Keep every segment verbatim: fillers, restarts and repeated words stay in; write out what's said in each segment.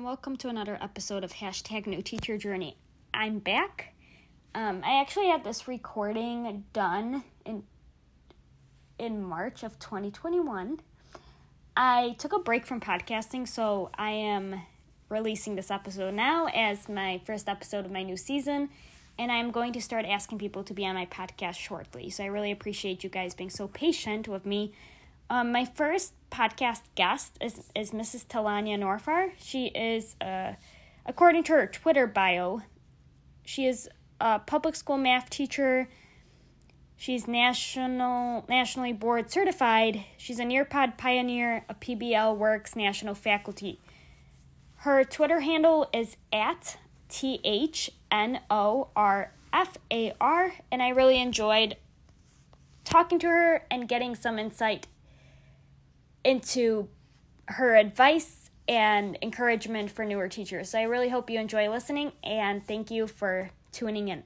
and welcome to another episode of Hashtag New Teacher Journey. I'm back. Um, I actually had this recording done in in March of twenty twenty-one. I took a break from podcasting, so I am releasing this episode now as my first episode of my new season, and I'm going to start asking people to be on my podcast shortly. So I really appreciate you guys being so patient with me. Um, my first podcast guest is, is Missus Talanya Norfar. She is, uh, according to her Twitter bio, she is a public school math teacher. She's national, nationally board certified. She's a Nearpod pioneer, a P B L Works national faculty. Her Twitter handle is at T H N O R F A R, and I really enjoyed talking to her and getting some insight into her advice and encouragement for newer teachers. So I really hope you enjoy listening, and thank you for tuning in.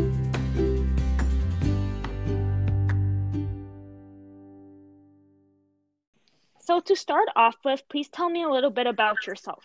So to start off with, please tell me a little bit about yourself.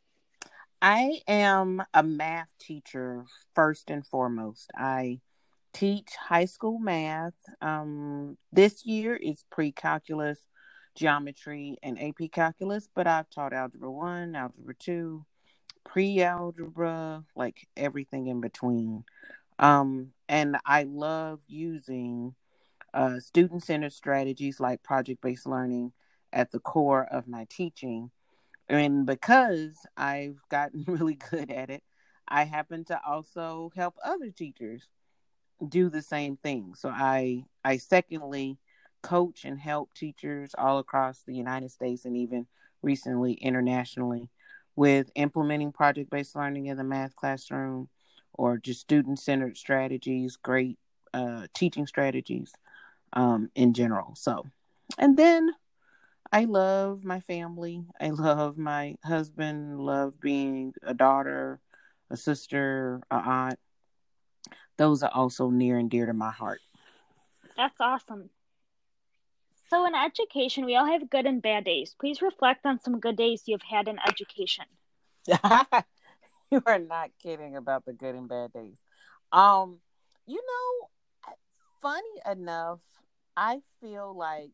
I am a math teacher first and foremost. I teach high school math. Um, this year is pre-calculus, geometry, and A P calculus, but I've taught algebra one, algebra two, pre-algebra, like everything in between. Um, and I love using uh, student-centered strategies like project-based learning at the core of my teaching. And because I've gotten really good at it, I happen to also help other teachers do the same thing. So I, I secondly coach and help teachers all across the United States and even recently internationally with implementing project-based learning in the math classroom or just student-centered strategies, great uh, teaching strategies um, in general. So, and then I love my family. I love my husband, love being a daughter, a sister, a aunt. Those are also near and dear to my heart. That's awesome. So in education, we all have good and bad days. Please reflect on some good days you've had in education. You are not kidding about the good and bad days. Um, you know, funny enough, I feel like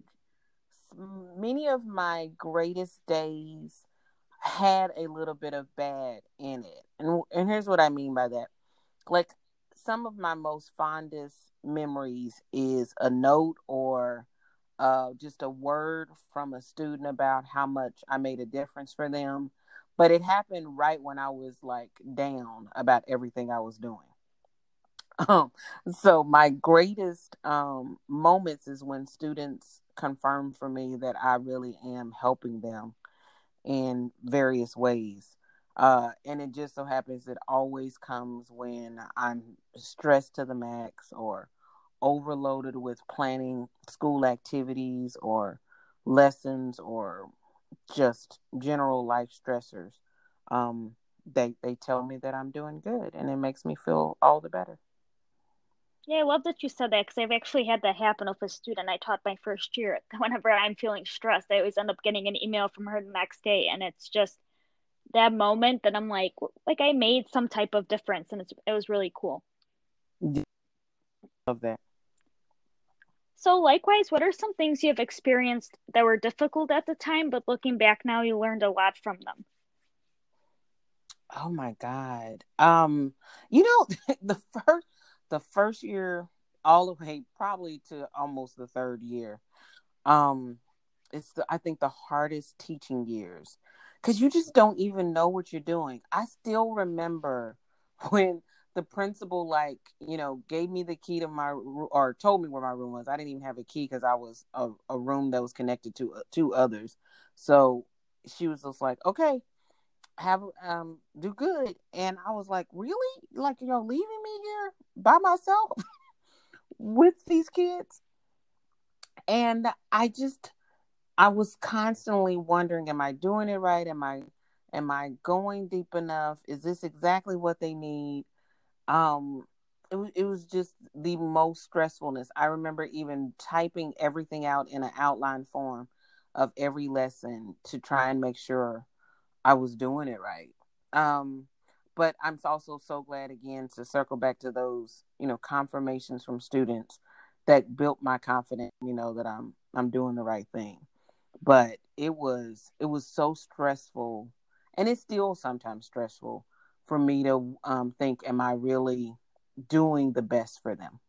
many of my greatest days had a little bit of bad in it. And, and here's what I mean by that. Like, some of my most fondest memories is a note or uh, just a word from a student about how much I made a difference for them. But it happened right when I was like down about everything I was doing. Um, so my greatest um, moments is when students confirm for me that I really am helping them in various ways. Uh, and it just so happens it always comes when I'm stressed to the max or overloaded with planning school activities or lessons or just general life stressors. Um, they they tell me that I'm doing good, and it makes me feel all the better. Yeah, I love that you said that because I've actually had that happen with a student I taught my first year. Whenever I'm feeling stressed, I always end up getting an email from her the next day, and it's just that moment that I'm like, like I made some type of difference, and it's, it was really cool. Love that. So likewise, what are some things you have experienced that were difficult at the time, but looking back now, you learned a lot from them? Oh my God. Um, you know, the first the first year all the way probably to almost the third year. Um, it's the I think the hardest teaching years because you just don't even know what you're doing. I still remember when the principal, like, you know, gave me the key to my or told me where my room was. I didn't even have a key because I was a, a room that was connected to uh, two others. So she was just like, okay, have um do good. And I was like, really? Like, you're leaving me here by myself with these kids? And I just I was constantly wondering, am I doing it right? Am I am I going deep enough? Is this exactly what they need? Um it, was it was just the most stressfulness. I remember even typing everything out in an outline form of every lesson to try and make sure I was doing it right. Um, but I'm also so glad again to circle back to those, you know, confirmations from students that built my confidence, you know, that I'm I'm doing the right thing. But it was it was so stressful, and it's still sometimes stressful for me to um, think, am I really doing the best for them?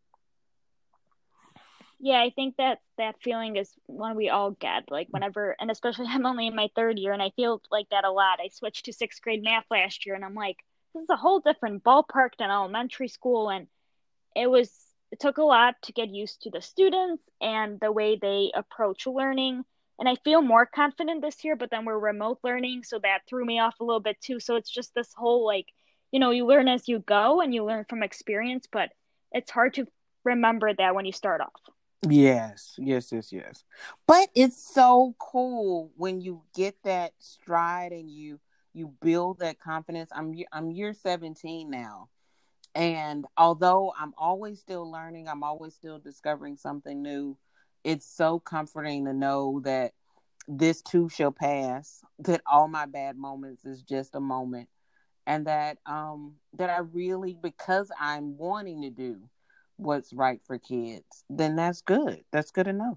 Yeah, I think that that feeling is one we all get. Like whenever, and especially I'm only in my third year, and I feel like that a lot. I switched to sixth grade math last year, and I'm like, this is a whole different ballpark than elementary school, and it was it took a lot to get used to the students and the way they approach learning. And I feel more confident this year, but then we're remote learning, so that threw me off a little bit too. So it's just this whole like, you know, you learn as you go and you learn from experience, but it's hard to remember that when you start off. Yes, yes, yes, yes. But it's so cool when you get that stride and you you build that confidence. I'm ye- I'm year seventeen now. And although I'm always still learning, I'm always still discovering something new. It's so comforting to know that this too shall pass, that all my bad moments is just a moment, and that um that I really, because I'm wanting to do what's right for kids, then that's good. That's good enough.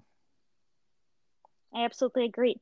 I absolutely agree.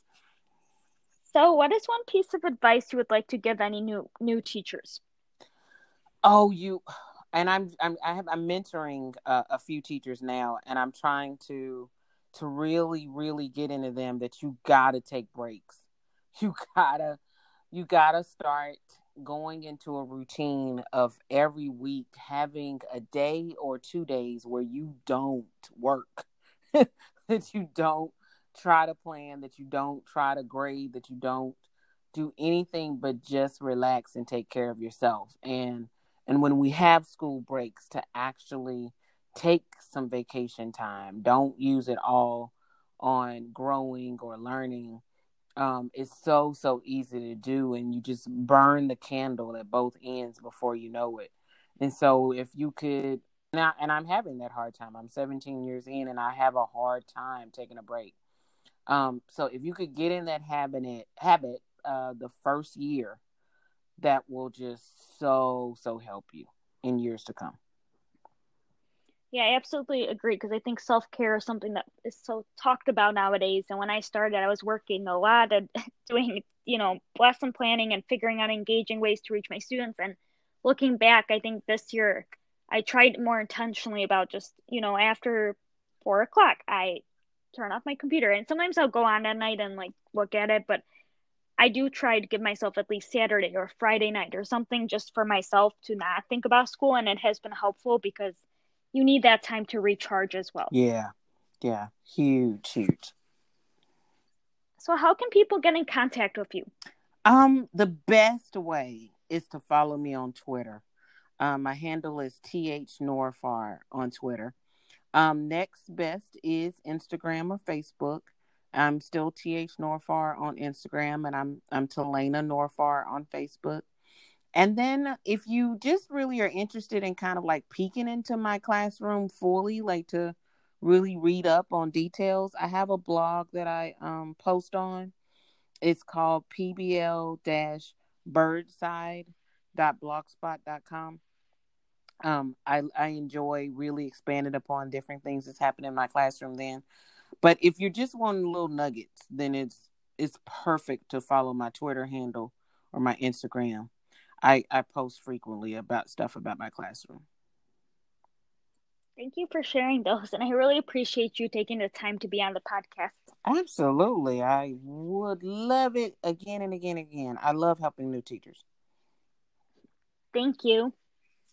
So, what is one piece of advice you would like to give any new new teachers? Oh, you and I'm I'm I have I'm mentoring uh, a few teachers now, and I'm trying to to really really get into them that you got to take breaks. You gotta you gotta start going into a routine of every week having a day or two days where you don't work, that you don't try to plan, that you don't try to grade, that you don't do anything but just relax and take care of yourself. And and when we have school breaks, to actually take some vacation time. Don't use it all on growing or learning. Um, it's so so easy to do, and you just burn the candle at both ends before you know it. And so if you could now, and I'm having that hard time. I'm seventeen years in, and I have a hard time taking a break. Um, so if you could get in that habit, habit, uh, the first year, that will just so so help you in years to come. Yeah, I absolutely agree because I think self-care is something that is so talked about nowadays. And when I started, I was working a lot and doing, you know, lesson planning and figuring out engaging ways to reach my students. And looking back, I think this year I tried more intentionally about just, you know, after four o'clock, I turn off my computer. And sometimes I'll go on at night and like look at it, but I do try to give myself at least Saturday or Friday night or something just for myself to not think about school. And it has been helpful because you need that time to recharge as well. Yeah, yeah, huge, huge. So, how can people get in contact with you? Um, the best way is to follow me on Twitter. Um, my handle is th norfar on Twitter. Um, next best is Instagram or Facebook. I'm still th norfar on Instagram, and I'm I'm Talena Norfar on Facebook. And then if you just really are interested in kind of like peeking into my classroom fully, like to really read up on details, I have a blog that I um, post on. It's called p b l birdside dot blogspot dot com. Um, I, I enjoy really expanding upon different things that's happening in my classroom then. But if you're just wanting little nuggets, then it's it's perfect to follow my Twitter handle or my Instagram. I, I post frequently about stuff about my classroom. Thank you for sharing those. And I really appreciate you taking the time to be on the podcast. Absolutely. I would love it again and again and again. I love helping new teachers. Thank you.